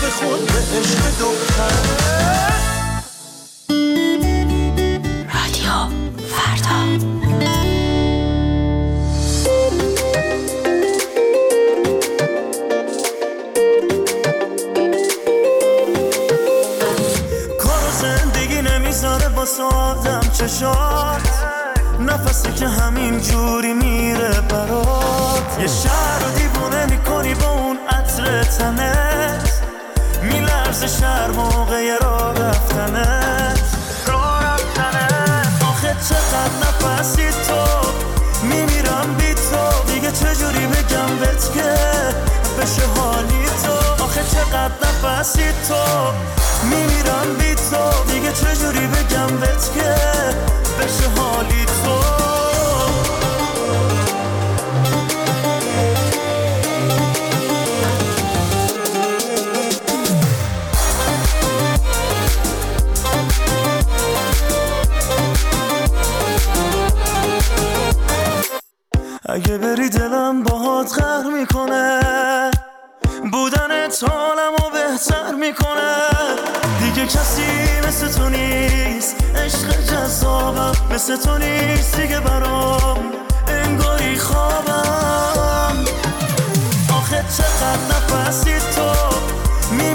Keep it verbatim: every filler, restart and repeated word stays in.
بخون به عشق دختر. رادیو فردا. واسه آدم چشات نفسی که همین جوری میره برات، یه شهر رو دیوونه میکنی با اون عطر تنت، میلرزه شهر موقع راه رفتنت راه رفتنت. آخه چقدر نفسی تو، میمیرم بی تو، دیگه چجوری بگم بهت که بشه حالی تو. آخه چقدر نفسی تو، میمیرم بی تو، دیگه چجوری بگم بهت که بشه حالی تو. اگه بری دلم باهات قهر میکنه، بودنت حالمو بهتر میکنه. دیگه کسی مثل تو نیست، عشق جذابم مثل تو نیست دیگه برام، انگاری خوابم. آخه چقدر نفسی تو،